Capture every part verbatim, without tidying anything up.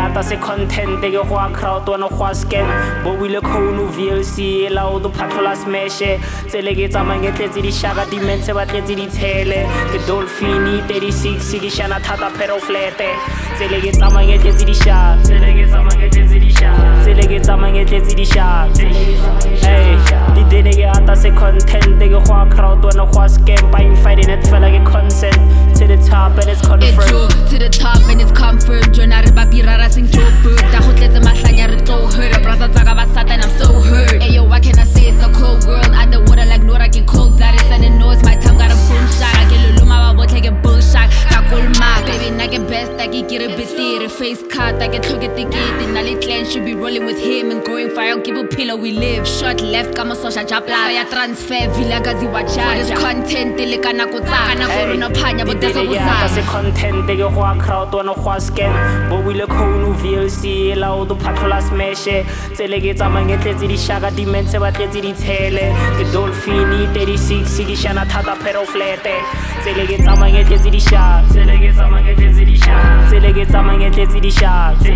ata se content ke go a crowd wana go a scam bo wile khonu V L C la o do patrola smash tsele ke tsamang ke tletse di shaka di mentse ba tletse di tshele ke dolphin thirty-six ke shana thata pero flat tsele ke tsamang ke tletse di shaka tsele ke tsamang ke tletse di shaka tsele ke tsamang ke tletse di shaka hey di dene ke ata se content ke go a crowd wana go a scam by fighting it feel like a consent to the top and it's confirmed to the top and it's confirmed jona re ba pirara sing jobu ta go tletse mahlanya re tlo hurt brother tsaka ba satan I'm so hurt hey yo what can I say it's a cold world underwater like Nora get cold blooded and it knows my tongue got a boom shot I get luluma ba botle ke bullshot ka kulma baby na get best I get get a bit there face cut I get tlhoke ticket na le clan should be rolling with him and going fire give a pillow we live short left kama social japla ya transfer villa gazi wa charge this content le kana ko tsaka na go rona phanya bo tsa go tsaka se content ke go a crowd wana go a scam bo wile khonu V L C la o do patrola smash tsele ke tsamang ke tletse di shaka di mentse ba tletse di tshele ke dolphin thirty-six ke shana thata pero flat tsele ke tsamang ke tletse di shaka tsele ke tsamang ke tletse di shaka tsele ke tsamang ke tletse di shaka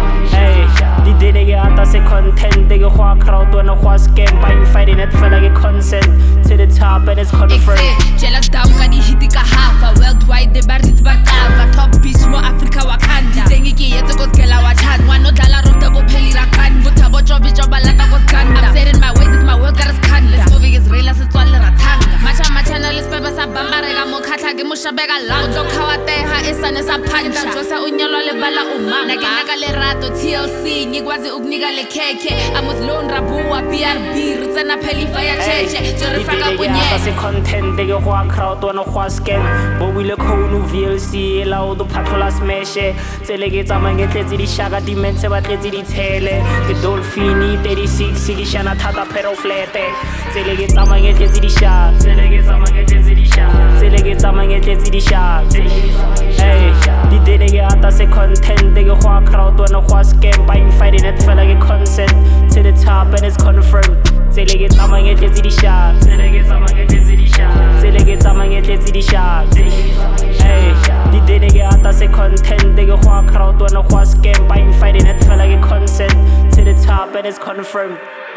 hey di dene ke ata se content ke go a crowd wana go a scam by fighting it feel like a consent to the top and it's confirmed jealous down ka di hit ka hafa worldwide the baris ba cover top beach mo Africa wakanda dengi ke yetse go skela wa chat one no dala rota go phelira kan botha bo jobi joba lata go skanda I'm set in my ways is my work got us kanda this movie is real as it's all ratanga macha macha na le speba sa bambare ka mo khatla ke mo shabeka la go khawate ha esane sa phanja josa unyolo le bala uma na ke naka le rato T L C ngikwazi ukunika le keke I'm with Lone Rabuwa B R B rutsena pheli fire cheche jere faka kunye se content ke go a crowd wana go a scam bo wile khonu V L C la o do patrola smash tsele ke tsamang ke tletse di shaka di mentse ba tletse di tshele ke dolphin thirty-six ke shana thata pero flat tsele ke tsamang ke tletse di shaka tsele ke tsamang ke tletse di shaka tsele ke tsamang ke tletse di shaka hey di dene ke ata se content ke go a crowd wana go a scam by fighting it feel like a consent to the top and it's confirmed tsele ke tsamang ke tletse di shaka tsele ke tsamang ke tletse di shaka tsele ke tsamang ke tletse di shaka hey di dene ke ata se content ke go a crowd wana go a scam by fighting it feel like a consent to the top and it's confirmed